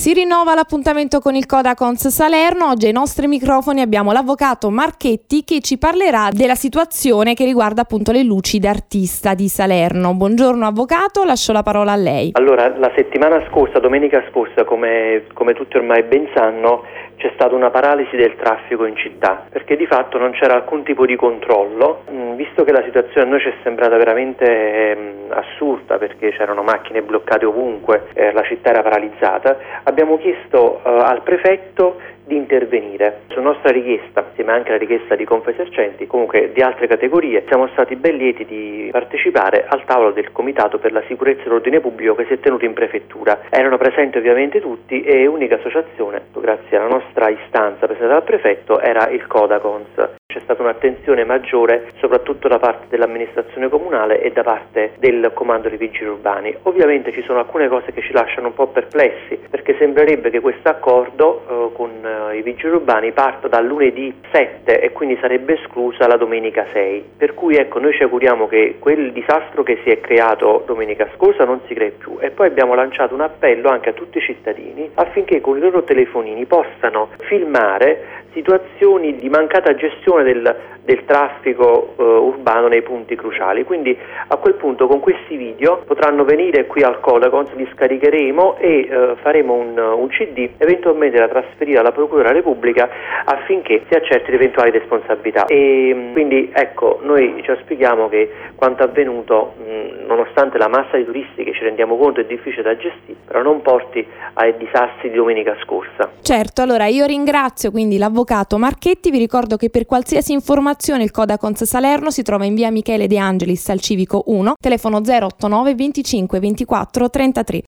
Si rinnova l'appuntamento con il Codacons Salerno. Oggi ai nostri microfoni abbiamo l'avvocato Marchetti che ci parlerà della situazione che riguarda appunto le luci d'artista di Salerno. Buongiorno avvocato, lascio la parola a lei. Allora, la settimana scorsa, domenica scorsa, come tutti ormai ben sanno, c'è stata una paralisi del traffico in città, perché di fatto non c'era alcun tipo di controllo, visto che la situazione a noi ci è sembrata veramente assurda, perché c'erano macchine bloccate ovunque, la città era paralizzata. Abbiamo chiesto al prefetto di intervenire. Su nostra richiesta, insieme anche alla richiesta di Confesercenti, comunque di altre categorie, siamo stati ben lieti di partecipare al tavolo del Comitato per la sicurezza e l'ordine pubblico che si è tenuto in prefettura. Erano presenti ovviamente tutti e unica associazione, grazie alla nostra istanza presentata dal prefetto, era il Codacons. C'è stata un'attenzione maggiore soprattutto da parte dell'amministrazione comunale e da parte del comando dei vigili urbani. Ovviamente ci sono alcune cose che ci lasciano un po' perplessi, perché sembrerebbe che questo accordo con i vigili urbani parta dal lunedì 7 e quindi sarebbe esclusa la domenica 6. Per cui noi ci auguriamo che quel disastro che si è creato domenica scorsa non si crei più, e poi abbiamo lanciato un appello anche a tutti i cittadini affinché con i loro telefonini possano filmare situazioni di mancata gestione del traffico urbano nei punti cruciali. Quindi a quel punto con questi video potranno venire qui al Codacons, li scaricheremo e faremo un CD eventualmente da trasferire alla Procura della Repubblica affinché si accerti le eventuali responsabilità. E quindi noi ci auspichiamo che quanto avvenuto, nonostante la massa di turisti che ci rendiamo conto è difficile da gestire, però non porti ai disastri di domenica scorsa. Certo, allora io ringrazio quindi l'avvocato Marchetti. Vi ricordo che per qualsiasi informazione il Codacons Salerno si trova in via Michele De Angelis al Civico 1, telefono 089 25 24 33.